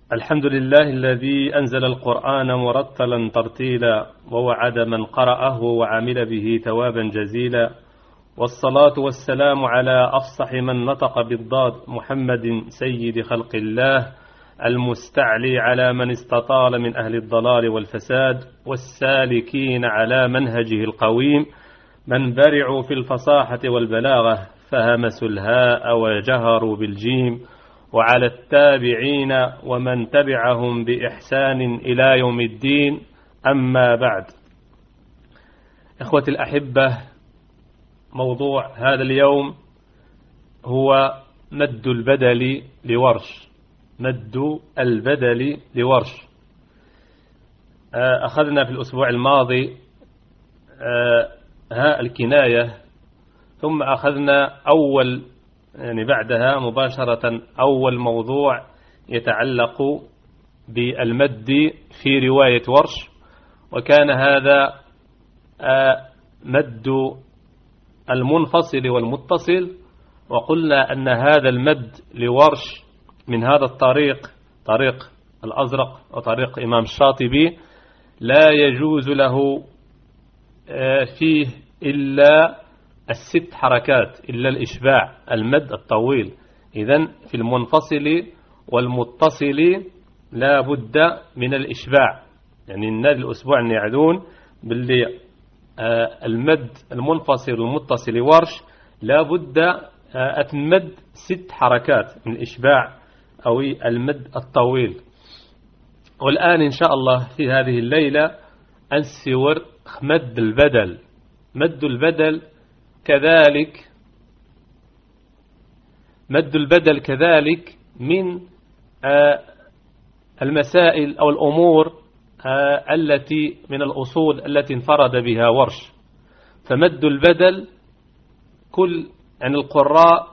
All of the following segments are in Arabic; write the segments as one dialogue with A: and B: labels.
A: الحمد لله الذي أنزل القرآن مرتلا ترتيلا ووعد من قرأه وعمل به ثوابا جزيلا، والصلاة والسلام على أفصح من نطق بالضاد محمد سيد خلق الله المستعلي على من استطال من أهل الضلال والفساد، والسالكين على منهجه القويم من برعوا في الفصاحة والبلاغة فهمسوا الهاء وجهروا بالجيم، وعلى التابعين ومن تبعهم بإحسان إلى يوم الدين. أما بعد، إخوتي الأحبة، موضوع هذا اليوم هو مد البدل لورش. مد البدل لورش. أخذنا في الأسبوع الماضي هاء الكناية، ثم أخذنا بعدها مباشرة أول موضوع يتعلق بالمد في رواية ورش، وكان هذا مد المنفصل والمتصل. وقلنا أن هذا المد لورش من هذا الطريق، طريق الأزرق وطريق إمام الشاطبي، لا يجوز له فيه إلا 6 حركات، إلا الإشباع، المد الطويل. إذن في المنفصل والمتصل لا بد من الإشباع. يعني النادي الأسبوع يعدون باللي المد المنفصل والمتصل ورش لا بد أتمد 6 حركات من الإشباع أو المد الطويل. والآن إن شاء الله في هذه الليلة أنسور مد البدل. مد البدل كذلك، مد البدل كذلك من المسائل أو الأمور التي من الأصول التي انفرد بها ورش. فمد البدل كل القراء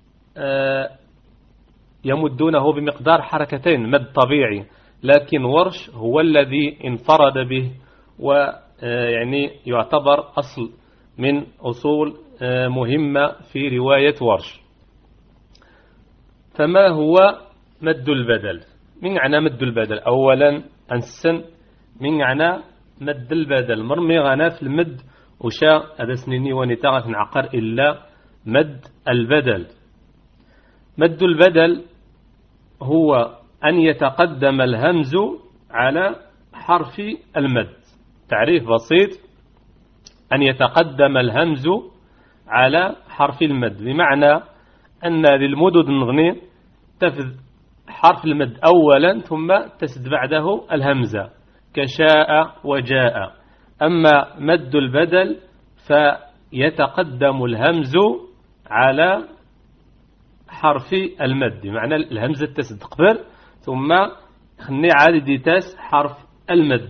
A: يمدونه بمقدار حركتين مد طبيعي، لكن ورش هو الذي انفرد به، ويعني يعتبر أصل من أصول مهمة في رواية ورش. فما هو مد البدل؟ من معنى مد البدل؟ أولا أنسن من معنى مد البدل مرمي غنا في المد وشا هذا سنيني ونتاغة عقر إلا مد البدل. مد البدل هو أن يتقدم الهمز على حرف المد. تعريف بسيط: أن يتقدم الهمز على حرف المد، بمعنى أن للمدد نغني تفذ حرف المد أولا ثم تسد بعده الهمزة كشاء وجاء. أما مد البدل فيتقدم الهمز على حرف المد، بمعنى الهمزة تسد قبل ثم خني عادي تاس حرف المد.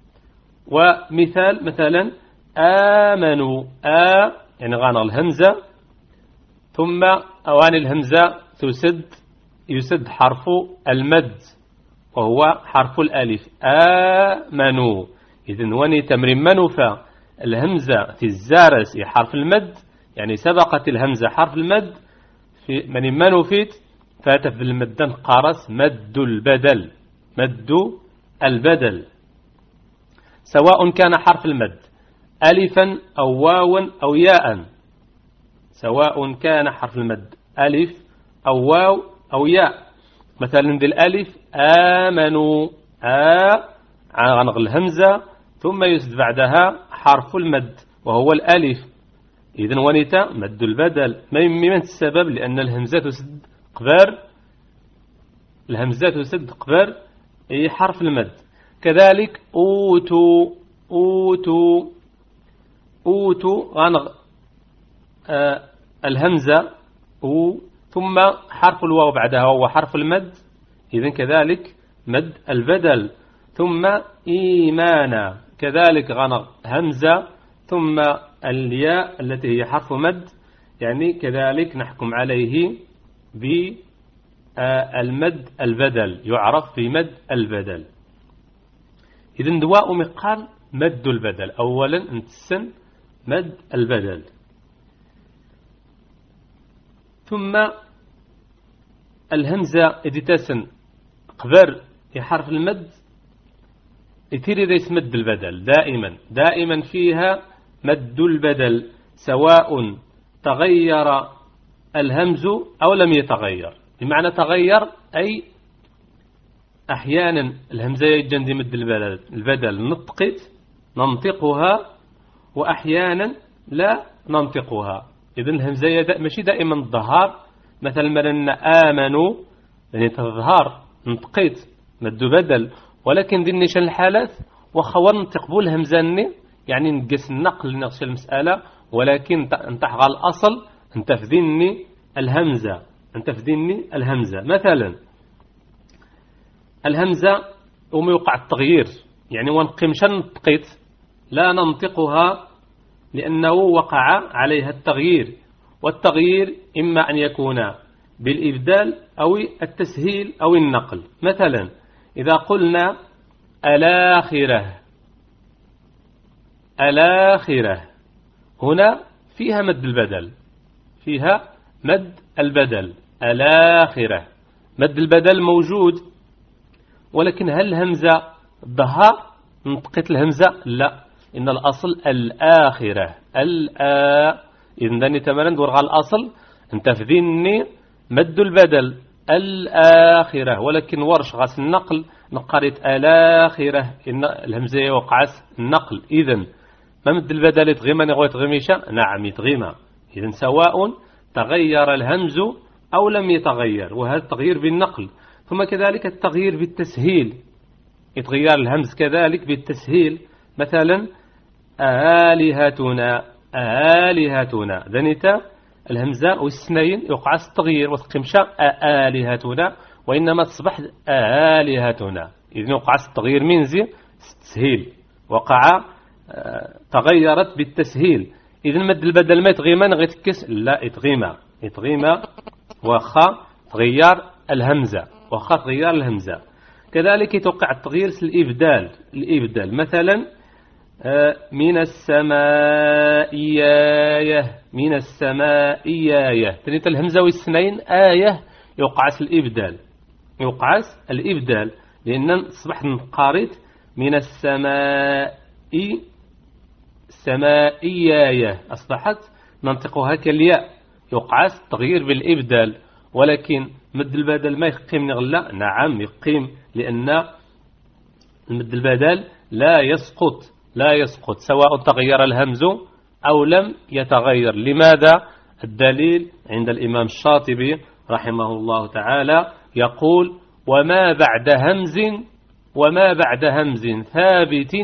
A: ومثال مثلا آمنوا، يعني غانا الهمزة ثم أوان الهمزة يسد حرف المد وهو حرف الألف. آمنوا. إذن وني تمرين منوفى الهمزة في الزارس حرف المد، يعني سبقت الهمزة حرف المد في من منوفيت فاتف بالمدن قارس مد البدل. مد البدل سواء كان حرف المد ألفا أو واوا أو ياء، سواء كان حرف المد ألف أو واو أو ياء. مثلا ذي الألف آمنوا، غنغ الهمزة ثم يسد بعدها حرف المد وهو الألف. إذن ونتا مد البدل من السبب لأن الهمزة تسد قبر، الهمزة تسد قبر أي حرف المد. كذلك أوتوا غنغ الهمزة ثم حرف الواو بعدها وهو حرف المد. إذن كذلك مد البدل. ثم إيمانا كذلك غنغ همزة ثم الياء التي هي حرف مد، يعني كذلك نحكم عليه بالمد البدل، يعرف بمد البدل. إذن دواء مقال مد البدل. أولا نتسن مد البدل، ثم الهمزة إذا تسن قبر في حرف المد يثير ريس مد البدل دائما فيها مد البدل، سواء تغير الهمز أو لم يتغير. بمعنى تغير أي أحيانا الهمزة يجن دي مد البدل ننطقها، وأحيانا لا ننطقها. إذن الهمزة ماشي دائما الظهار، مثلا آمنوا يعني تظهر نطقيت مد بدل، ولكن دي نشان الحالات وخوان ننطق الهمزة يعني نقص النقل نغسل المسألة، ولكن نتحغى الأصل أنت فذني الهمزة. مثلا الهمزة وما يوقع التغيير، يعني ونقمشا نطقيت لا ننطقها لأنه وقع عليها التغيير، والتغيير إما أن يكون بالإبدال أو التسهيل أو النقل. مثلا إذا قلنا الآخرة هنا فيها مد البدل، الآخرة مد البدل موجود، ولكن هل الهمزة ظهر نطقت الهمزة؟ لا، إن الأصل الآخرة إذن تماما ندور على الأصل أنت في ذني مد البدل الآخرة، ولكن ورش غاس النقل نقرت الآخرة إن الهمزة وقعت النقل. إذن ما مد البدل يتغيما نغوي تغيميشا؟ نعم يتغيما. إذن سواء تغير الهمز أو لم يتغير، وهذا التغيير بالنقل. ثم كذلك التغيير بالتسهيل، يتغير الهمز كذلك بالتسهيل. مثلا آلهتنا ذنيتا الهمزة والسنين يقع التغيير وتقمشا آلهتنا، وإنما تصبح آلهتنا. إذن يقع التغيير من زي التسهيل، وقع تغيرت بالتسهيل. إذن مد البدل ما يتغيما نغيتكس؟ لا يتغيما وخا تغير الهمزة. كذلك يتوقع التغيير الإبدال. مثلا من السماء آية تنيت الهمزة والسنين آية يوقعس الإبدال لأن أصبح نقارت من السماء آية أصبحت ننطقها كالياء، يوقعس التغيير بالإبدال. ولكن مد البدل ما يقيم نغلا؟ نعم يقيم، لأن مد البدل لا يسقط سواء تغير الهمز أو لم يتغير. لماذا؟ الدليل عند الإمام الشاطبي رحمه الله تعالى يقول وما بعد همز ثابت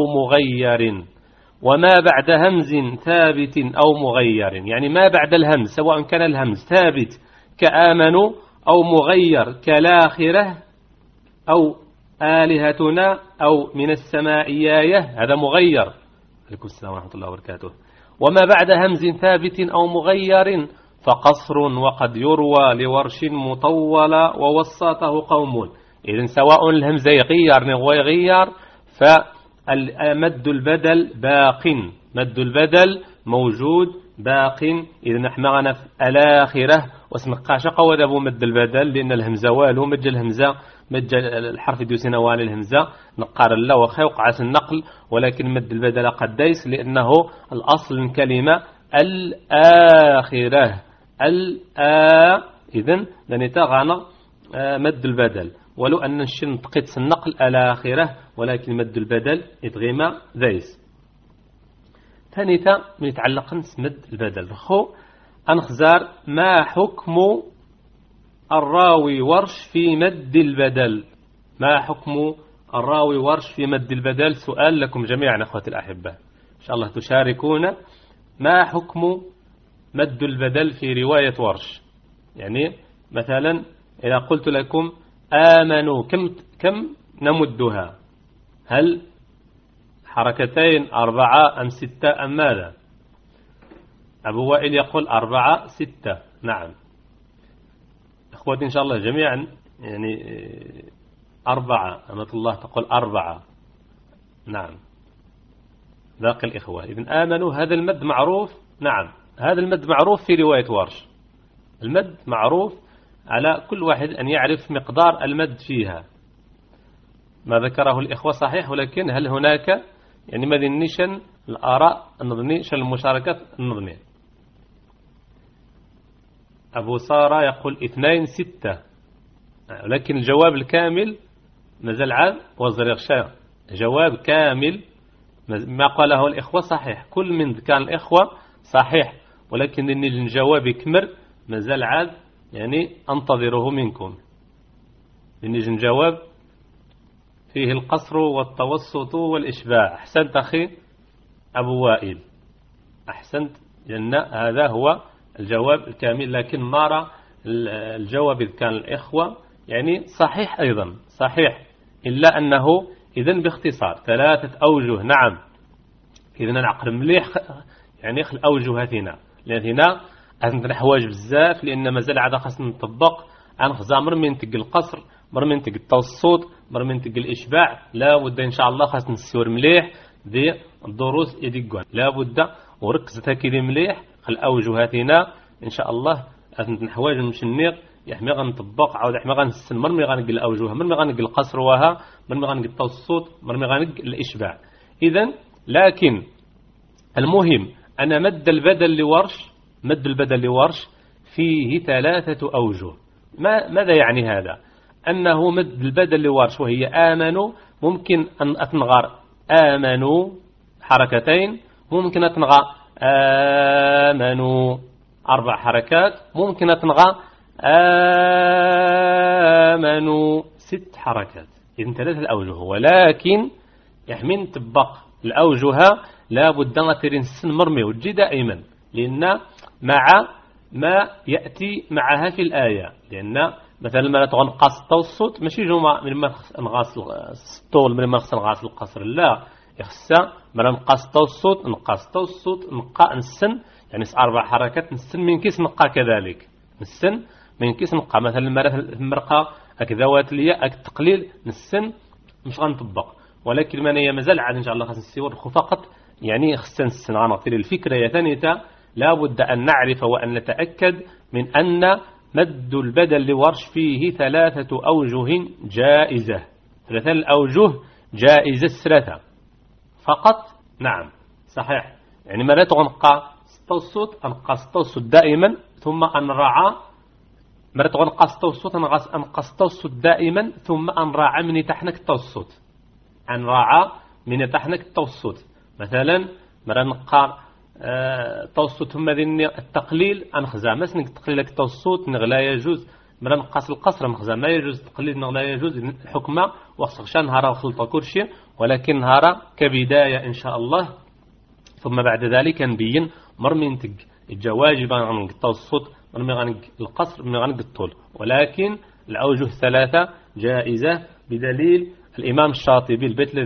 A: أو مغير، يعني ما بعد الهمز سواء كان الهمز ثابت كآمنوا أو مغير كالآخرة أو آلهتنا أو من السماء آية، هذا مغير. عليكم السلام ورحمة الله وبركاته. وما بعد همز ثابت أو مغير فقصر، وقد يروى لورش مطولة ووسطه قوم. إذن سواء الهمز يغير فمد البدل مد البدل موجود باق. إذن نحن معنا في الآخرة وسنقاش قوة أبو مد البدل، لأن الهمزة والو مج الهمزة مج الحرف ديوسنا والي الهمزة نقار الله وخيوقعس النقل، ولكن مد البدل قد ديس لأنه الأصل الكلمة الآخرة إذن لنتغانا مد البدل، ولو أن الشن تقيت النقل الآخرة، ولكن مد البدل يتغيما ديس. ثانيتا من يتعلق مد البدل أنخزار ما حكم الراوي ورش في مد البدل؟ ما حكم الراوي ورش في مد البدل؟ سؤال لكم جميعا أخواتي الأحبة إن شاء الله تشاركون. ما حكم مد البدل في رواية ورش؟ يعني مثلا إذا قلت لكم آمنوا كم نمدها؟ هل حركتين 4 أم 6 أم ماذا؟ أبو وائل يقول 4 6. نعم أخواتي إن شاء الله جميعا يعني 4. أمة الله تقول 4. نعم باقي الإخوة. إذن آمنوا هذا المد معروف. نعم هذا المد معروف في رواية ورش. المد معروف على كل واحد أن يعرف مقدار المد فيها. ما ذكره الإخوة صحيح، ولكن هل هناك يعني ما ذنيشن الآراء النظمي شن المشاركات النظمية. أبو سارة يقول 2-6، ولكن الجواب الكامل مازال عاد وزريغشا جواب كامل ما قاله الإخوة صحيح، كل من كان الإخوة صحيح، ولكن الجواب يكمل مازال عاد يعني أنتظره منكم. نيجي نجاوب فيه القصر والتوسط والإشباع. أحسنت أخي أبو وائل، أحسنت، لأن هذا هو الجواب الكامل، لكن نرى الجواب إذ كان الإخوة يعني صحيح أيضا صحيح، إلا أنه إذن باختصار 3 أوجه. نعم، إذن نعقل مليح يعني الأوجه هاتنا، لأن هنا عندنا حوايج بزاف، لأن مازال عاد خاصنا نطبق عن خزامر من تقل القصر، مر من تقل التوسط، مر من تقل الإشباع. لا بد إن شاء الله خاصنا نسيور مليح دي الدروس يدقون، لا بد وركزت هكذا مليح الأوجه هاتنا إن شاء الله. عندنا حوايج مشنيق يحمي غنطبق عاود يحمي غنسن، مرمي غنقل الأوجه، مرمي غنقل القصر وها، مرمي غنقل التوسط، مرمي غنقل الإشباع. إذن لكن المهم أنا مد البدل لورش فيه 3 أوجه. ماذا يعني هذا؟ أنه مد البدل لورش وهي آمنوا، ممكن أن أتنغر آمنوا حركتين، ممكن أتنغى آمنوا 4 حركات، ممكن أتنغى آمنوا 6 حركات. إذن 3 الأوجه، ولكن يحمين تبق الأوجه لا بد أن ترنسن مرمي وتجي دائما، لأن مع ما يأتي معها في الآية، لأن مثلا ما تغنقص التوسط ماشي جمع من ما نغاس السطول من ما خص نغاس القصر، لا يخصها ما نقص التوسط نقص التوسط نقا نسن، يعني 4 حركات نسن من كيس نقا كذلك نسن من كيس نقا، مثلا المرقة أكذوات ليا التقليل نسن مش غنطبق، ولكن من هي مازال عاد إن شاء الله خاص نسيور فقط يعني خصنا نسن غنعطي الفكرة ثانية. لا بد أن نعرف وأن نتأكد من أن مد البدل لورش فيه 3 أوجه جائزة، 3 الأوجه جائزة 3 فقط. نعم صحيح، يعني ما لا تغنقى التوسط أنقى التوسط دائما، ثم أنرعى ما تغنقى التوسط أنقى التوسط دائما، ثم أنرعى من تحنك التوسط، أنرعى من تحنك التوسط. مثلا ما نقى توسط ثم ذني التقليل أنخزا مثلا تقليل التوسط نغلا يجوز، مرة نقاس القصر نخزا ما يجوز، تقليل نغلا يجوز الحكمة وخصغشان نهارا وخلطة كرشي، ولكن نهارا كبداية إن شاء الله، ثم بعد ذلك نبين مرمي نتق الجواجب عن التوسط، مرمي غنق القصر، مرمي غنق الطول، ولكن الأوجه 3 جائزة بدليل الإمام الشاطبي البيت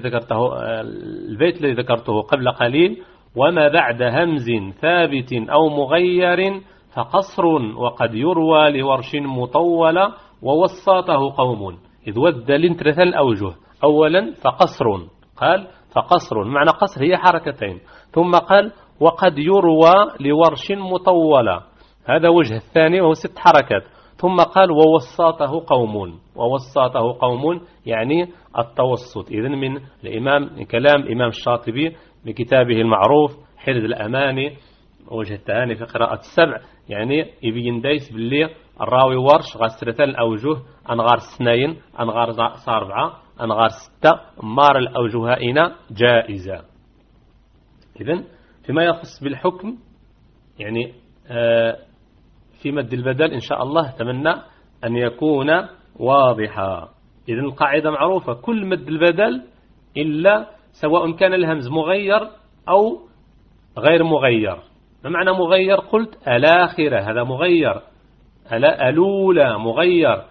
A: الذي ذكرته قبل قليل: وما بعد همز ثابت أو مغير فقصر، وقد يروى لورش مطولة ووساطه قوم. إذ ودل 3 الأوجه. أولا فقصر، قال فقصر معنى قصر هي حركتين، ثم قال وقد يروى لورش مطولة، هذا وجه الثاني وهو 6 حركات، ثم قال ووساطه قوم، ووساطه قوم يعني التوسط. إذن من الإمام كلام إمام الشاطبي بكتابه المعروف حرز الأماني وجه التهاني في قراءة 7، يعني يبين دايس باللي الراوي ورش غسرة الأوجه أنغار 2 أنغار 4 أنغار 6 مار الأوجه هائنا جائزة. إذن فيما يخص بالحكم يعني في مد البدل إن شاء الله أتمنى أن يكون واضحا. إذن القاعدة معروفة: كل مد البدل إلا سواء كان الهمز مغير أو غير مغير. ما معنى مغير؟ قلت الآخرة هذا مغير، الأولى مغير،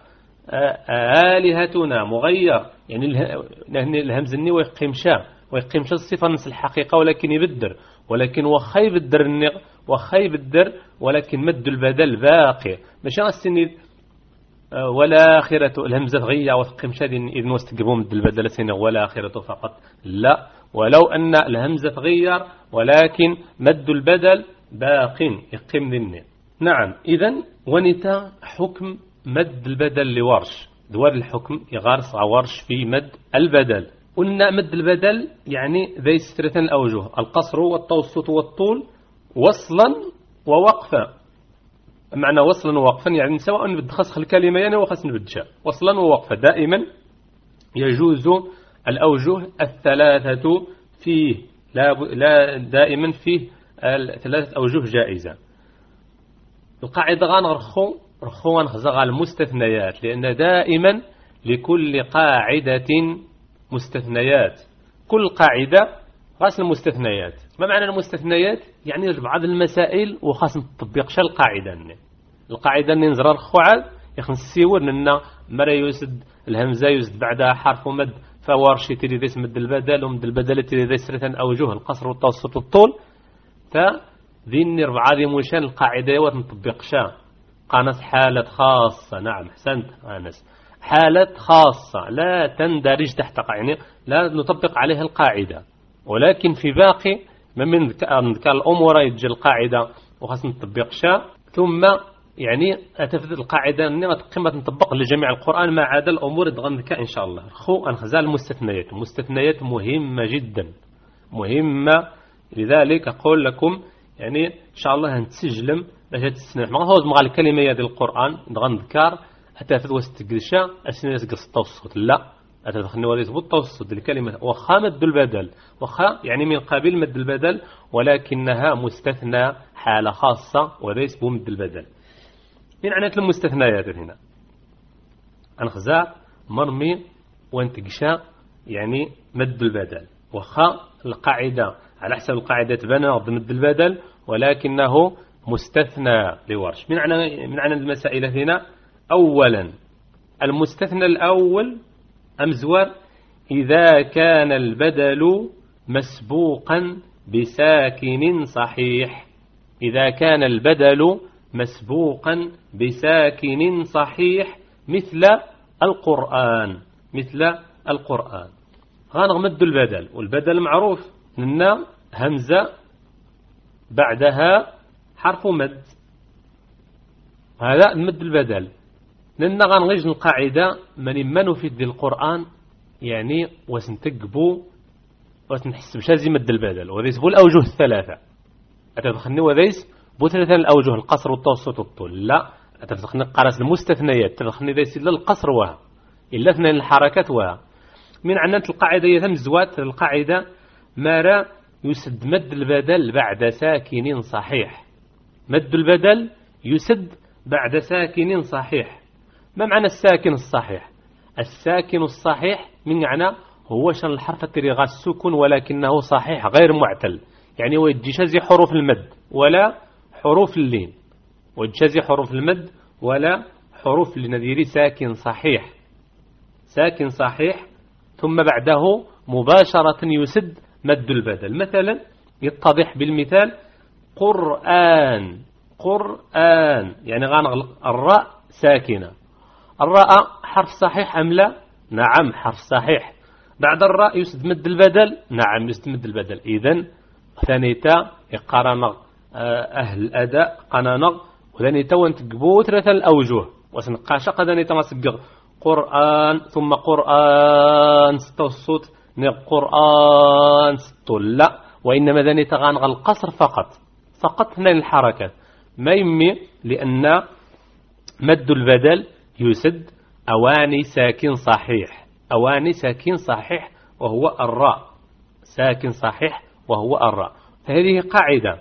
A: آلهتنا مغير، يعني الهمز الني ويقيمش الصفة نفس الحقيقة ولكن يبدر، ولكن وخا يبدر النق وخا يبدر، ولكن مد البدل باقي ماشي السنين ولا آخرة الهمزة غيا وثقيمش إذن واستقبوا مد البدل سنة ولا آخرة فقط، لا، ولو أن الهمزة غير ولكن مد البدل باق يقيم ذنه. نعم، إذن ونتا حكم مد البدل لورش دوار الحكم يغارس غورش في مد البدل. قلنا مد البدل يعني ذي سترة الأوجه: القصر والتوسط والطول وصلا ووقفا. معنى وصلا ووقفا يعني سواء نبد خسخ الكلمة يعني وخس نبدشا وصلا ووقفا. دائما يجوز الأوجه الثلاثة فيه، لا دائما فيه ثلاثة أوجه جائزة. القاعدة غنرخو ونخزغ المستثنيات، لأن دائما لكل قاعدة مستثنيات. كل قاعدة خاص المستثنيات. ما معنى المستثنيات؟ يعني بعض المسائل وخاص نطبقش القاعدة ننزر الخوعد يخنس السيور لأن مرة يسد الهمزة يسد بعدها حرف مد فورشي تري ذي مد البدل ومد البدل تري ذي سرة أوجه: القصر والتوسط والطول. فذين ربعة ذي مشان القاعدة ونطبقشها. قانس حالة خاصة. نعم أحسنت أنس، حالة خاصة لا تندرج تحت يعني لا نطبق عليها القاعدة، ولكن في باقي من ذكر الأمور يجي القاعدة وخاص نطبقشها. ثم يعني أتفذ القاعدة أنها قيمة نطبق لجميع القرآن ما عدا الأمور دغنذكا إن شاء الله. أنخزال المستثنيات. المستثنيات مهمة جدا، مهمة. لذلك أقول لكم يعني إن شاء الله هنتسجلم باش تستنح ما هو مغال الكلمة ديال القرآن دغنذكار أتفذ واستقدشا أسنيس قص التوسط. لا أتدخلني وليس بالتوسط الكلمة وخا مد البدل، وخا يعني من قبيل مد البدل، ولكنها مستثنى حالة خاصة وليس بمد البدل. من عنات المستثنيات هنا أنخزاء مرمي وانتقشا يعني مد البدل، وخا القاعدة على حسب القاعدة تبنى مد البدل ولكنه مستثنى لورش. من عنى المسائل هنا: أولا المستثنى الأول أمزور إذا كان البدل مسبوقا بساكن صحيح. إذا كان البدل مسبوقا بساكن صحيح مثل القرآن. مثل القرآن غنغمد البدل، والبدل معروف لنا همزة بعدها حرف مد، هذا المد البدل. لأن غنغيج القاعدة من في القرآن يعني وسنتقبو وسنحسب شازي مد البدل وذيس بو الأوجه الثلاثة. أتدخلني وذيس بو ثلاثة الأوجه: القصر والتوسط والطول. لا أتدخلني قرص المستثنيات تدخلني ذيس إلا القصر وها إلا اثنين الحركات وها. من عنات القاعدة يتم زوات القاعدة ما يسد مد البدل بعد ساكن صحيح. مد البدل يسد بعد ساكن صحيح. ما معنى الساكن الصحيح؟ الساكن الصحيح من معنى هو شان الحرف التريغا السكون ولكنه صحيح غير معتل، يعني ويجيشازي حروف المد ولا حروف اللين، ويجيشازي حروف المد ولا حروف لنذير ساكن صحيح. ساكن صحيح ثم بعده مباشرة يسد مد البدل. مثلا يتضح بالمثال: قرآن. قرآن يعني غنغلق الراء ساكنة. الراء حرف صحيح أم لا؟ نعم حرف صحيح. بعد الراء يسد مد البدل؟ نعم يسد مد البدل. إذن ثانيتا يقارن أهل الأداء قنانغ وثانيتا وانتقبو ثلاثة الأوجه وسنقاشا قدانيتا مسقغ قرآن ثم قرآن ستوسط قرآن ستول. لا، وإنما ذانيتا غانغ القصر فقط اثنين الحركات ما يمي، لأن مد البدل يسد أواني ساكن صحيح. أواني ساكن صحيح وهو الراء. ساكن صحيح وهو الراء. فهذه قاعدة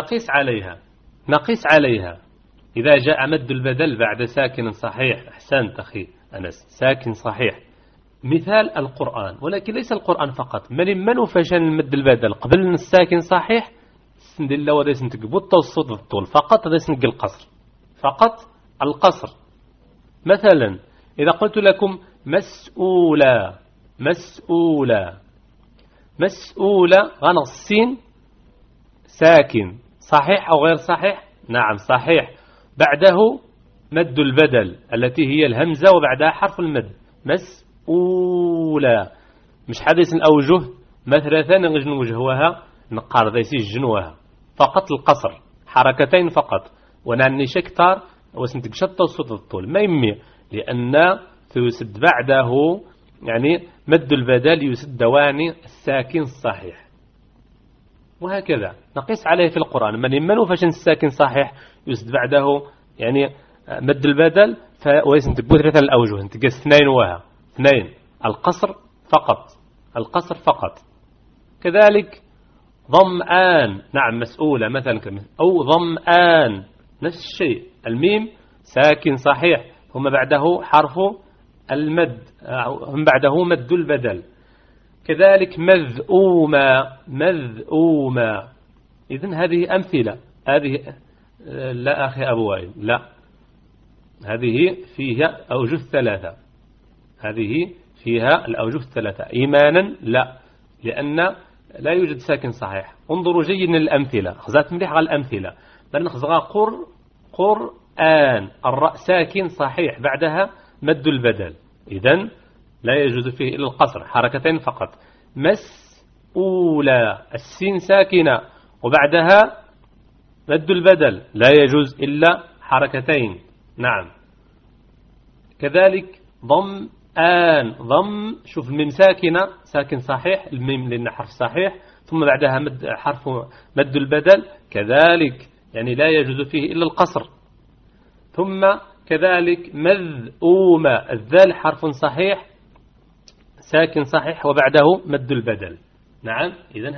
A: نقيس عليها إذا جاء مد البدل بعد ساكن صحيح. أحسنت أخي أنس، ساكن صحيح. مثال القرآن، ولكن ليس القرآن فقط. من فشان المد البدل قبل الساكن صحيح سندل وديس نتقبو التوسط الطول فقط، ديس نقل القصر فقط القصر. مثلا إذا قلت لكم مسؤولا غنغ السين ساكن صحيح أو غير صحيح؟ نعم صحيح. بعده مد البدل التي هي الهمزة وبعدها حرف المد. مسؤولا مش حديث الأوجه مثلا ثاني نجن وجهوها نقار ذيسي جنوها فقط القصر حركتين فقط ونعني شكتار وسنتك شطة وسط الطول ما يمي، لأن فيسد بعده يعني مد البدل يسد دواني الساكن الصحيح. وهكذا نقيس عليه في القرآن من فشن الساكن صحيح يسد بعده يعني مد البدل ويسنتبو ثلاثة الأوجه انتقاس اثنين وها اثنين القصر فقط. كذلك ضمآن نعم مسؤولة مثلا أو ضمآن نفس الشيء الميم ساكن صحيح ثم بعده حرف المد ثم بعده مد البدل. كذلك مذؤوما إذن هذه أمثلة. هذه لا أخي أبو وائل لا، هذه فيها أوجه ثلاثة، هذه فيها الأوجه الثلاثة. إيمانا لا، لأن لا يوجد ساكن صحيح. انظروا جيدا الأمثلة، خزات مليح على الأمثلة. بل نخزغا قرآن الراء ساكن صحيح بعدها مد البدل، إذن لا يجوز فيه إلا القصر حركتين فقط. مسؤولة السين ساكنة وبعدها مد البدل لا يجوز إلا حركتين. نعم. كذلك ضم شوف الميم ساكنة ساكن صحيح الميم لأن حرف صحيح ثم بعدها حرف مد البدل كذلك يعني لا يجوز فيه إلا القصر. ثم كذلك مذؤومة الذال حرف صحيح ساكن صحيح وبعده مد البدل. نعم. إذن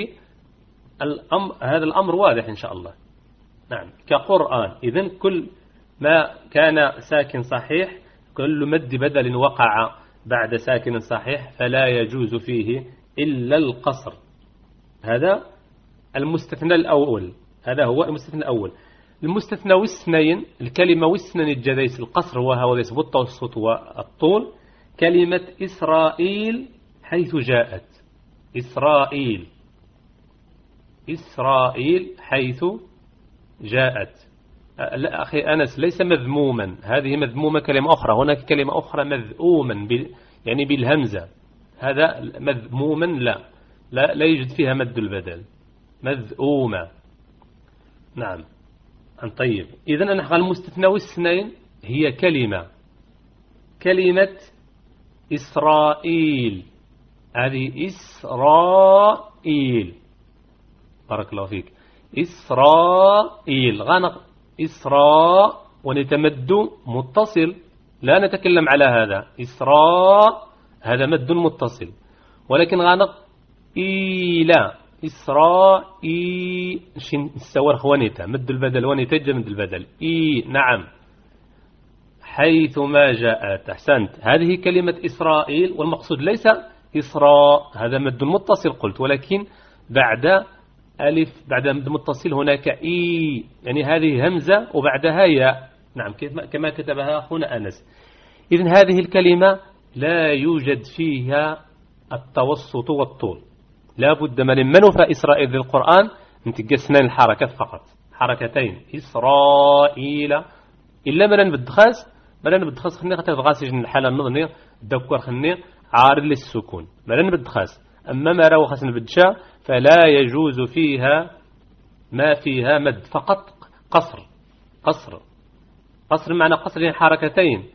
A: هذا الأمر واضح إن شاء الله. نعم. كقرآن إذن كل ما كان ساكن صحيح كل مد بدل وقع بعد ساكن صحيح فلا يجوز فيه إلا القصر. هذا المستثنى الأول، هذا هو المستثنى الأول. المستثنى والسنين الكلمة والسنين الجديس القصر وهو ليس بالتوسط والطول. كلمة إسرائيل حيث جاءت إسرائيل حيث جاءت. لا أخي أنس ليس مذموما، هذه مذمومة كلمة أخرى، هناك كلمة أخرى مذؤوما يعني بالهمزة. هذا مذموما لا يوجد فيها مد البدل مذؤومة. نعم. طيب إذن نحن المستثنى والسنين هي كلمة إسرائيل. هذه إسرائيل بارك الله فيك. إسرائيل غنق إسراء ونتمد متصل لا نتكلم على هذا. إسراء هذا مد متصل ولكن غنق إيلا إسرائيل السور خوانيتا مد البدل ونتج مد البدل نعم. حيث ما جاءت أحسنت. هذه كلمة إسرائيل والمقصود ليس إسراء هذا مد متصل قلت، ولكن بعد ألف بعد مد متصل هناك يعني هذه همزة وبعدها ياء. نعم كما كتبها أخونا أنس. إذن هذه الكلمة لا يوجد فيها التوسط والطول، لا بد من منفى إسرائيل ذي القرآن نتقسنا الحركات فقط حركتين إسرائيل إلا من بدخاس خلني خاطر غاسج الحالة النظنية دكور خلني عارض للسكون ملن بدخاس. أما ما راو خاصنا بدشا فلا يجوز فيها ما فيها مد فقط قصر معنى قصر يعني حركتين.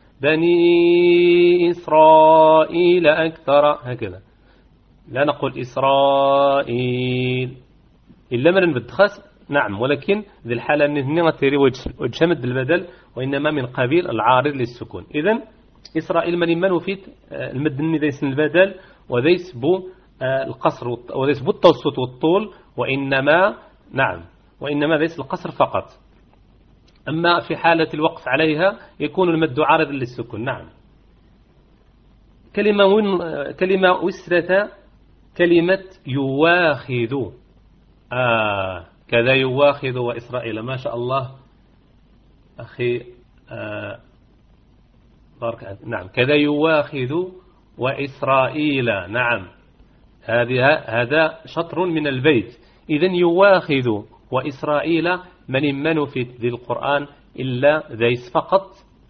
A: بني إسرائيل أكثر هكذا لا نقول إسرائيل إلا من بدخاس. نعم. ولكن ذي الحالة نهني تيري وجمد البدل وإنما من قبيل العارض للسكون. إذن إسرائيل من وفيت المد ذيس البدل وذيس بو القصر وذيس بو التوسط والطول وإنما ذيس القصر فقط. أما في حالة الوقف عليها يكون المد عارض للسكون. نعم. كلمة وسرة كلمة يواخذ كذا يواخذ وإسرائيل ما شاء الله أخي بارك. نعم. كذا يواخذ وإسرائيل. نعم. هذا شطر من البيت. إذن يواخذ وإسرائيل من في ذي القرآن إلا ذيس فقط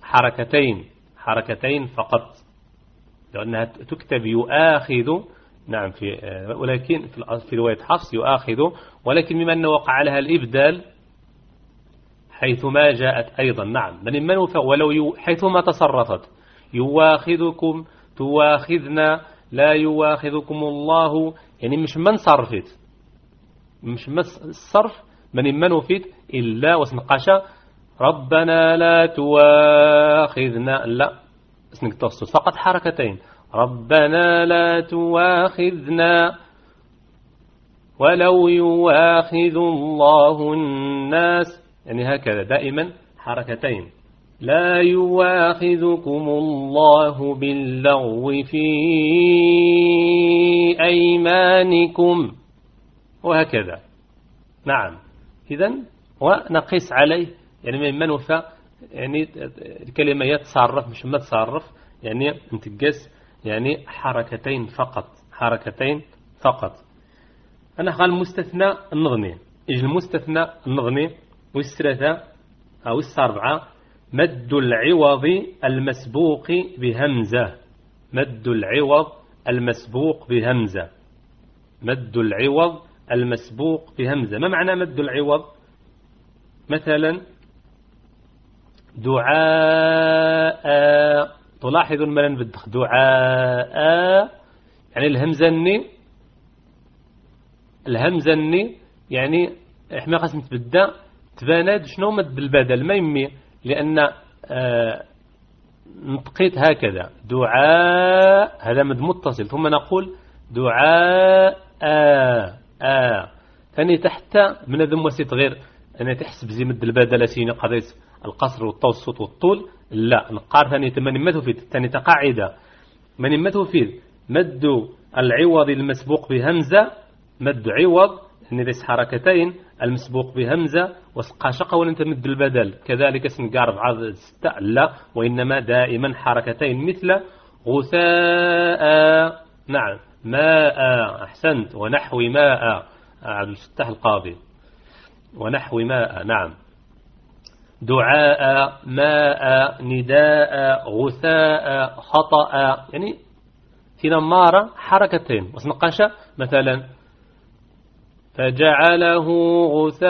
A: حركتين فقط لأنها تكتب يؤاخذ. نعم. ولكن في رواية حفص يؤاخذ، ولكن بما أنه وقع لها الإبدال حيثما جاءت أيضا. نعم. من ولو حيثما تصرفت يواخذكم، تواخذنا، لا يواخذكم الله، يعني مش من صرفت، مش الصرف من وفيت إلا وسنقاشا ربنا لا تواخذنا، لا اسمك تصل فقط حركتين، ربنا لا تواخذنا ولو يواخذ الله الناس، يعني هكذا دائما حركتين، لا يواخذكم الله باللغو في أيمانكم، وهكذا. نعم. إذن ونقيس عليه يعني من وفى، يعني الكلمة يتصرف مش ما تصرف، يعني نتقس يعني حركتين فقط، حركتين فقط. أنا قال المستثنى النظمي، إيش المستثنى النظمي؟ والثلاثة أو السبعة مد العوض المسبوق بهمزة، مد العوض المسبوق بهمزة، مد العوض المسبوق بهمزة. ما معنى مد العوض؟ مثلا دعاء، تلاحظ الملل بالدخ دعاء، يعني الهمزة الني يعني احنا قسم تبدا تباند شنو مد بالبدل ما يمي، لأن نطقيت هكذا دعاء هذا مد متصل، ثم نقول دعاء ثاني تحت من ذم وسيط غير أنا تحسب زي مد البدل سين قضيت القصر والتوسط والطول، لا نقار ثاني تمنمته في ثاني تقاعدة منمته في مد العوض المسبوق بهمزة، مد عوض يعني بس حركتين المسبوق بهمزة، وسقاشقة ولا تمد البدل كذلك سنقارب عدد ستة، لا وإنما دائما حركتين مثل غثاء، نعم ماء، أحسنت، ونحو ماء، عبد الفتاح القاضي، ونحو ماء، نعم دعاء، ماء، نداء، غثاء، خطأ، يعني في نمارة حركتين وسنقاشة مثلا فجعله غثاء،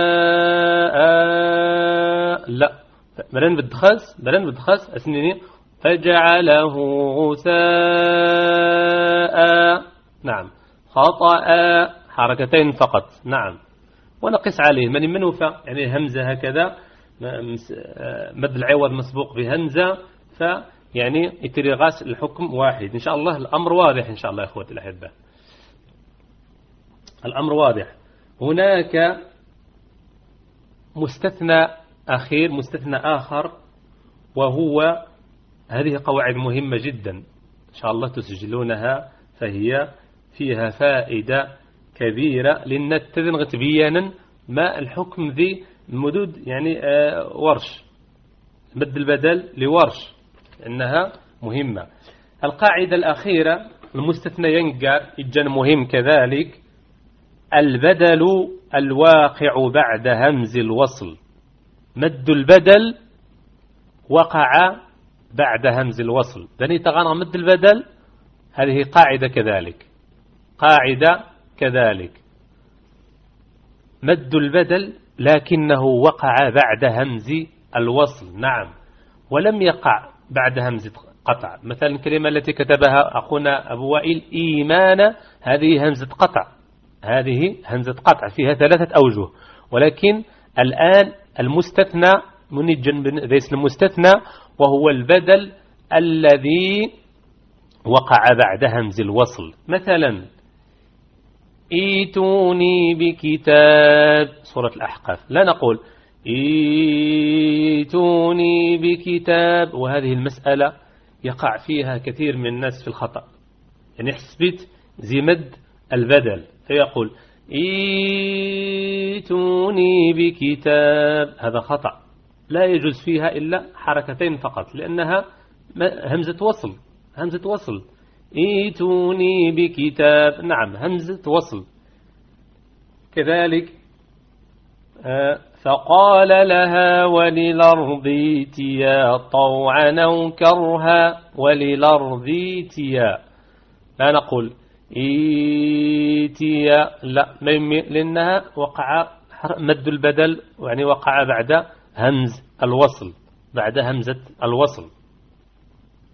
A: لا بلن بدخس أسنيني فجعله غثاء، نعم خطأ، حركتين فقط، نعم. ونقص عليه من وفى يعني همزة هكذا مد العوض مسبوق بهمزة، فيعني اترغاس الحكم واحد. إن شاء الله الأمر واضح إن شاء الله يا أخوتي الأحبة، الأمر واضح. هناك مستثنى أخير، مستثنى آخر، وهو هذه قواعد مهمة جدا إن شاء الله تسجلونها، فهي فيها فائدة كبيرة لنتذن تبيانا ما الحكم ذي المدود، يعني ورش مد البدل لورش إنها مهمة. القاعدة الأخيرة المستثنى ينقر إجن مهم كذلك، البدل الواقع بعد همز الوصل، مد البدل وقع بعد همز الوصل، دني تغنى مد البدل، هذه قاعدة كذلك، قاعدة كذلك مد البدل لكنه وقع بعد همز الوصل، نعم، ولم يقع بعد همز قطع. مثلا الكلمة التي كتبها أخونا أبو وائل إيمان، هذه همزة قطع، هذه همزة قطع فيها ثلاثة أوجه، ولكن الآن المستثنى من الجنب ليس المستثنى، وهو البدل الذي وقع بعد همز الوصل. مثلا ايتوني بكتاب، سورة الأحقاف، لا نقول ايتوني بكتاب، وهذه المسألة يقع فيها كثير من الناس في الخطأ، يعني حسبت زي مد البدل فيقول ايتوني بكتاب، هذا خطأ، لا يجوز فيها إلا حركتين فقط، لأنها همزة وصل، همزة وصل، ايتوني بكتاب، نعم همزة وصل. كذلك فقال لها وللأرض ائتيا طوعا أو كرها، وللأرض ائتيا، لا نقول ائتيا، لا لأنها وقع مد البدل، يعني وقع بعد همز الوصل، بعد همزة الوصل.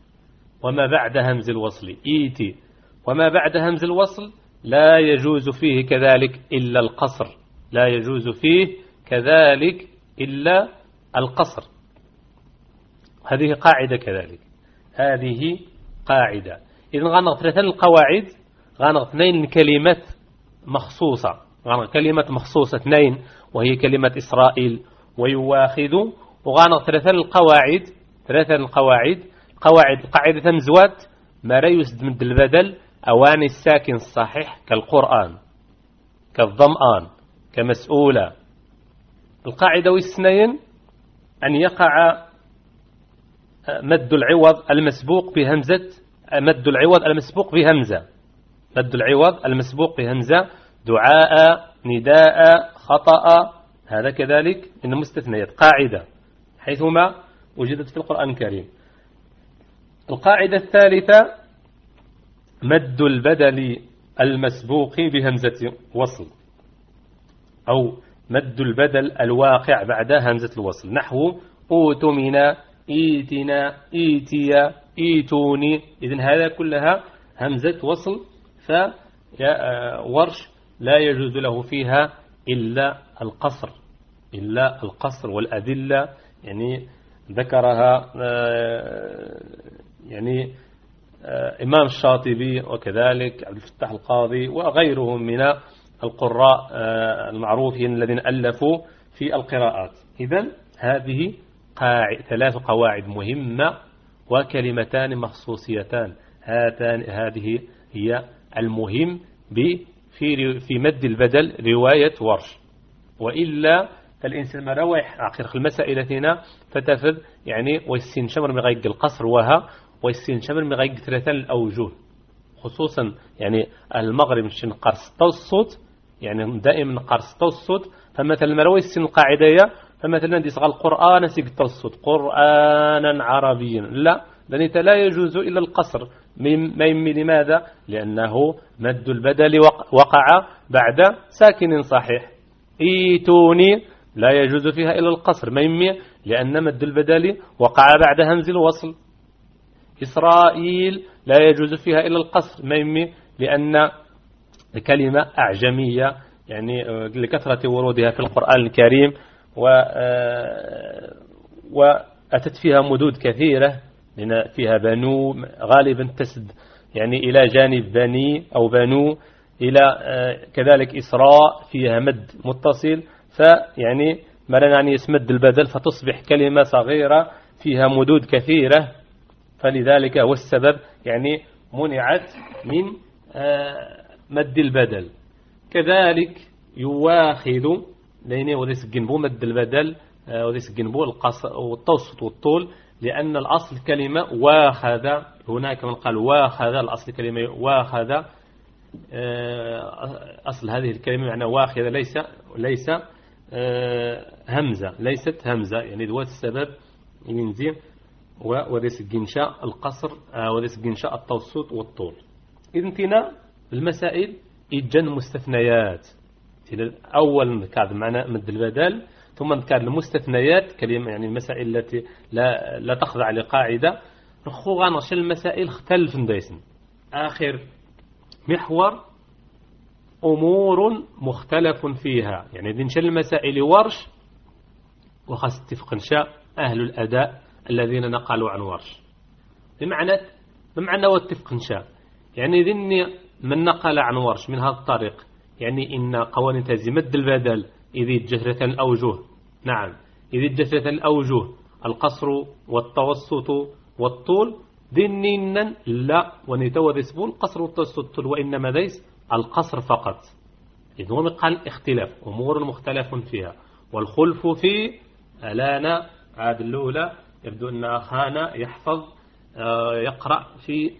A: وما بعد همز الوصل إيتي، وما بعد همز الوصل لا يجوز فيه كذلك إلا القصر، لا يجوز فيه كذلك إلا القصر. هذه قاعدة كذلك، هذه قاعدة. إذن غنغ ثلاثة القواعد، غنغ اثنين كلمات مخصوصة، غنغ كلمة مخصوصة اثنين وهي كلمة إسرائيل ويواخذ، وغنغ ثلاثة القواعد، ثلاثة القواعد، قاعدة مزوات ما لا يسد من البدل أواني الساكن الصحيح كالقرآن كالظمآن كمسؤولة. القاعدة والسنين أن يقع مد العوض المسبوق بهمزة، مد العوض المسبوق بهمزة، مد العوض المسبوق بهمزة، دعاء، نداء، خطأ، هذا كذلك من المستثنيات قاعدة حيثما وجدت في القرآن الكريم. القاعدة الثالثة مد البدل المسبوق بهمزة وصل، أو مد البدل الواقع بعد همزة الوصل، نحو أوتمنا، إيتنا، إيتيا، إيتوني. إذن هذا كلها همزة وصل، فورش لا يجوز له فيها إلا القصر، إلا القصر. والأدلة يعني ذكرها يعني إمام الشاطبي وكذلك عبد الفتاح القاضي وغيرهم من القراء المعروفين الذين ألفوا في القراءات. إذن هذه ثلاث قواعد مهمة وكلمتان مخصوصيتان، هذه هي المهم في مد البدل رواية ورش. وإلا فالإنسان ما روى عقيق المسائل هنا فتفذ يعني ويسين شمر مغيق القصر وها ويسين شمر مغيق ثلاثة الأوجه، خصوصا يعني المغرب مشين قرص توسط، يعني دائما قرص توسط. فمثلا ما روى السن القاعدية، فمثلا دي صغى القرآن سيق توسط قرآنا عربيا، لا لأن لا يجوز إلا القصر. لماذا؟ لأنه مد البدل وقع بعد ساكن صحيح. إيتوني لا يجوز فيها إلا القصر، لأن مد البدل وقع بعد همز الوصل. إسرائيل لا يجوز فيها إلا القصر، لأن كلمة أعجمية يعني لكثرة ورودها في القرآن الكريم، وأتت فيها مدود كثيرة، لأن فيها بنو غالبا تسد يعني إلى جانب بني أو بنو، إلى كذلك إسراء فيها مد متصل، فيعني ما يعني يسمد البدل فتصبح كلمة صغيرة فيها مدود كثيرة، فلذلك هو السبب يعني منعت من مد البدل. كذلك يواخذ لأنه وديس الجنبو مد البدل وديس الجنبو القصر والتوسط والطول، لأن الأصل كلمة واخذ، هناك من قال واخذ، الأصل كلمة واخذ، أصل هذه الكلمة معنى واخذ ليس همزة، ليست همزة، يعني دوات السبب ينزيم وديس الجنشاء القصر وديس الجنشاء التوسط والطول. إذن تنا المسائل إجن مستثنيات، أول نذكر معنى مد البدل، ثم نذكر المستثنيات كلمة يعني المسائل التي لا تخضع لقاعدة. نخوغا نشل المسائل اختلف نديسن. آخر محور أمور مختلف فيها، يعني دي نشل المسائل ورش وخاص اتفق نشاء أهل الأداء الذين نقلوا عن ورش. بمعنى واتفق نشاء يعني ذني من نقل عن ورش من هذا الطريق، يعني إن قوانين تهزي مد البدل إذ جثرة الأوجه، نعم إذ جثرة الأوجه القصر والتوسط والطول، ذنين لا ونتوى ذسبون القصر والتوسط والطول، وإنما ذيس القصر فقط. إذن هو قال اختلاف أمور مختلف فيها. والخلف في ألانا عاد الأولى يبدو أن أخانا يحفظ يقرأ في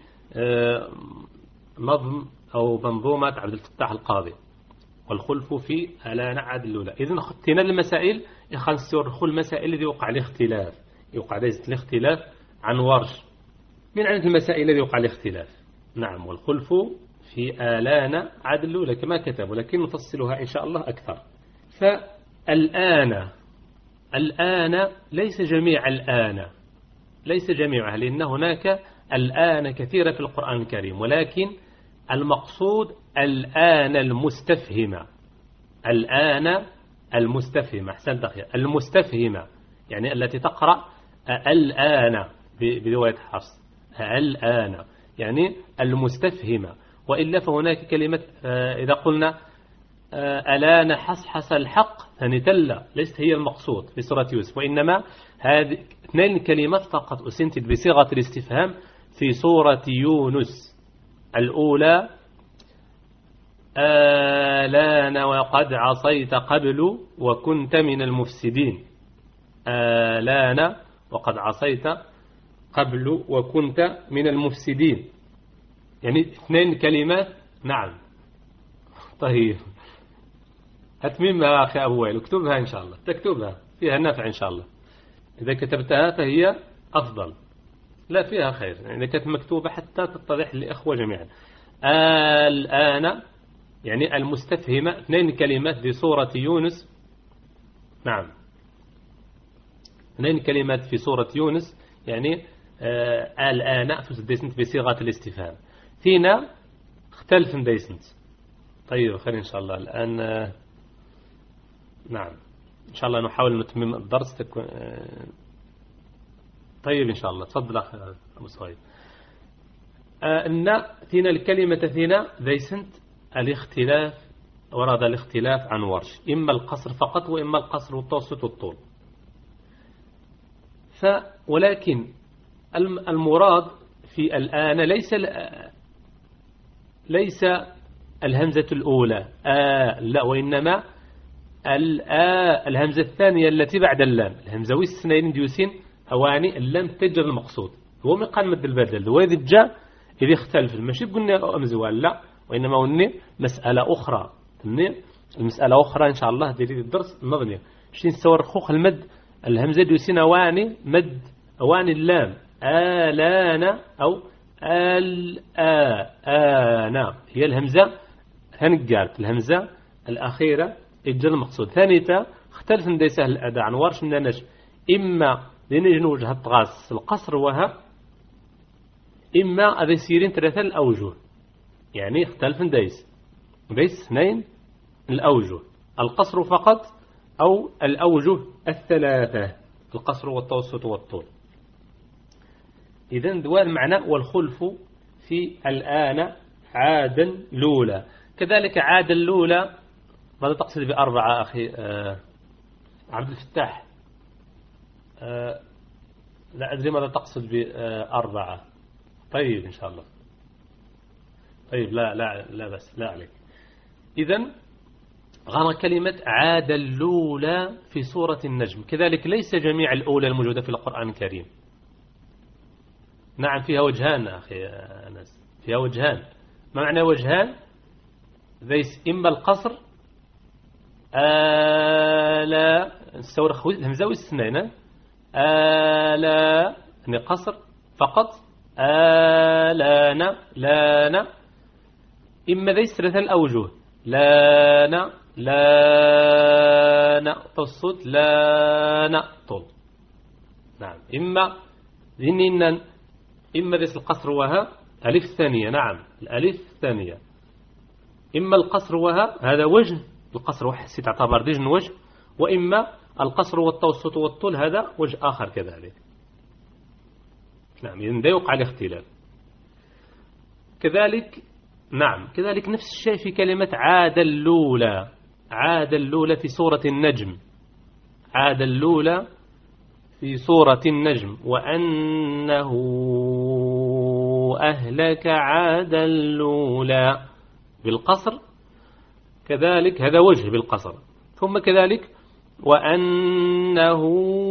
A: نظم أو منظومة عبد الفتاح القاضي، والخلف في ألانا عاد الأولى. إذن خطينا المسائل يخلصوا المسائل الذي وقع الاختلاف، يوقع الاختلاف عن ورش من عدد المسائل الذي وقع الاختلاف. نعم والخلف في آلانا عاد الأولى كما كتب، ولكن نفصلها إن شاء الله أكثر. فالآن ليس جميع الآن، ليس جميعها، لأن هناك الآن كثيرة في القرآن الكريم، ولكن المقصود الآن المستفهمة. الآن المستفهمة، أحسنت أخي، المستفهمة يعني التي تقرأ الآن برواية حفص، الآن يعني المستفهمة. وإلا فهناك كلمة إذا قلنا الآن حصحص الحق فنتلى، ليست هي المقصود في سورة يوسف، وإنما هذه 2 كلمات فقط أسنتت بصيغة الاستفهام في سورة يونس. الأولى آلان وقد عصيت قبل وكنت من المفسدين، آلان وقد عصيت قبل وكنت من المفسدين، يعني 2 كلمات. نعم طيب، أتممها أخي أبو وائل، اكتبها إن شاء الله، تكتبها فيها نفع إن شاء الله، إذا كتبتها فهي أفضل، لا فيها خير، يعني كانت مكتوبة حتى تتضح للإخوة جميعا. الآن يعني المستفهمة، 2 كلمات في سورة يونس. نعم 2 كلمات في سورة يونس، يعني الآن تسديسنت بصيغة الاستفهام. فينا اختلف ديسنت. طيب خير إن شاء الله. الآن نعم إن شاء الله نحاول نتمم الدرس طيب إن شاء الله. تفضل أخي أبو صهيب. أن فينا الكلمة فينا ديسنت الاختلاف، ورد الاختلاف عن ورش، إما القصر فقط وإما القصر والتوسط والطول. ولكن المراد في الآن ليس الهمزة الأولى لا، وإنما الهمزة الثانية التي بعد اللام، الهمزة والسنين ديوسين أواني اللام تجر المقصود، هو من قال مد البدل، وإذا جاء إذا اختلف ماشي قلنا أمزوال لا، وإنما قلنا مسألة أخرى. المسألة أخرى إن شاء الله ديري الدرس المغنية شين نستور خوخ المد الهمزة ديوسين أواني مد أواني اللام آلان أو الآن، هي الهمزة هنقالت الهمزة الأخيرة الجر المقصود. ثانية اختلف ندي سهل الأداء عن ورش من نش، إما لنجن وجه الطغاس القصر وها، إما أذي سيرين 3 الأوجه، يعني اختلف نديس 2 الأوجه، القصر فقط أو الأوجه 3، القصر والتوسط والطول. إذن دوا المعنى والخلف في الآن عادا لولا. كذلك عادا لولا ماذا تقصد ب4 أخي عبد الفتاح؟ لا أدري ماذا تقصد ب4. طيب إن شاء الله. طيب لا بس لا عليك. إذن غير كلمة عاد الأولى في سورة النجم، كذلك ليس جميع الأولى الموجودة في القرآن الكريم. نعم فيها وجهان أخي أنس، فيها وجهان. ما معنى وجهان؟ ليس إما القصر لا نستور الهمزة والسنين لا يعني قصر فقط لا إما ذي 3 الأوجه لا تصد لا نقطل. نعم إما ذي القصر وها ألف ثانية. نعم الألف الثانية إما القصر وها هذا وجه، القصر وحسي تعتبر دجن وجه، وإما القصر والتوسط والطول هذا وجه آخر كذلك. نعم إذن ده يوقع الاختلاف. كذلك نعم كذلك نفس الشيء في كلمة عاد اللولى. عاد اللولى في سورة النجم، عاد اللولى في سورة النجم، وأنه أهلك عاد اللولى بالقصر، كذلك هذا وجه بالقصر. ثم كذلك وأنه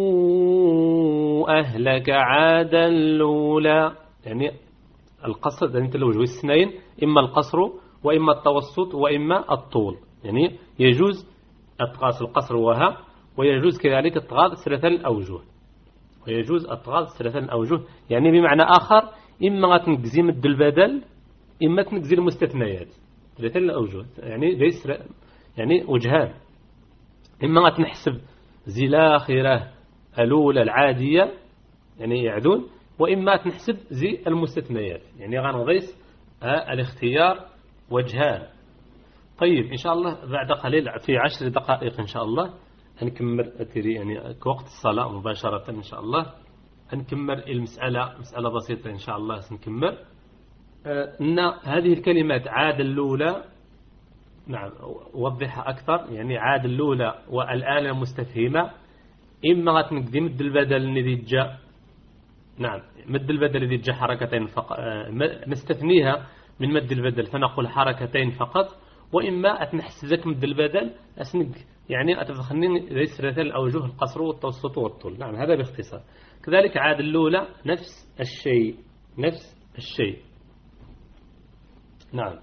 A: أهلك عاد اللولى، يعني القصر يعني الوجه والسنين، إما القصر وإما التوسط وإما الطول، يعني يجوز أطغاث القصر وها، ويجوز كذلك أطغاث 3 الأوجه، ويجوز أطغاث 3 الأوجه، يعني بمعنى آخر إما تنجزي مد البدل إما تنجزي المستثنيات 3 الأوجه، يعني ليس يعني وجهان، إما تنحسب زلاخرة الأولى العادية يعني يعدون، وإما تنحسب زي المستثنيات، يعني غنضيس الاختيار وجهان. طيب إن شاء الله بعد قليل في 10 دقائق إن شاء الله هنكمل يعني كوقت الصلاة مباشرة إن شاء الله هنكمل المسألة، مسألة بسيطة إن شاء الله سنكمل. أن هذه الكلمات عاد الأولى، نعم وضحها أكثر، يعني عاد الأولى والآن المستفهمة إما غتنقدي مد البدل الذي جاء، نعم مد البدل الذي جاء حركتين فقط، نستثنيها من مد البدل فنقول حركتين فقط، وإما أتنحسب ذاك مد البدل أسنق يعني أتفخنين ليس ثلاثة الأوجه القصر والتوسط والطول. نعم هذا باختصار. كذلك عاد الأولى نفس الشيء، نفس الشيء. نعم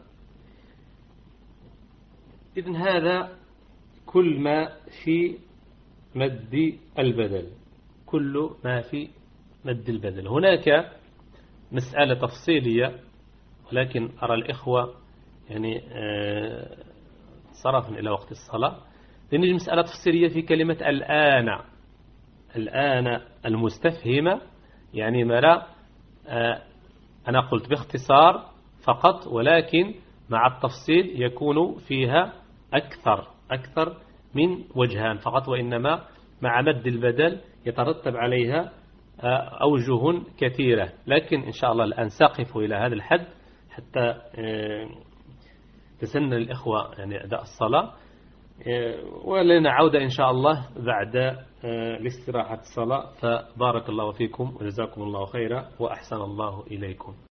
A: إذن هذا كل ما في مد البدل، كل ما في مد البدل. هناك مسألة تفصيلية ولكن أرى الإخوة يعني صرفا إلى وقت الصلاة، لنجي مسألة تفصيلية في كلمة الآن. الآن المستفهمة يعني مرا أنا قلت باختصار فقط، ولكن مع التفصيل يكون فيها أكثر من وجهان فقط، وإنما مع مد البدل يترتب عليها أوجه كثيرة. لكن إن شاء الله الآن سأقف إلى هذا الحد حتى تسنى الإخوة يعني أداء الصلاة، ولنا عودة إن شاء الله بعد الاستراحة الصلاة. فبارك الله فيكم وجزاكم الله خيرا وأحسن الله إليكم.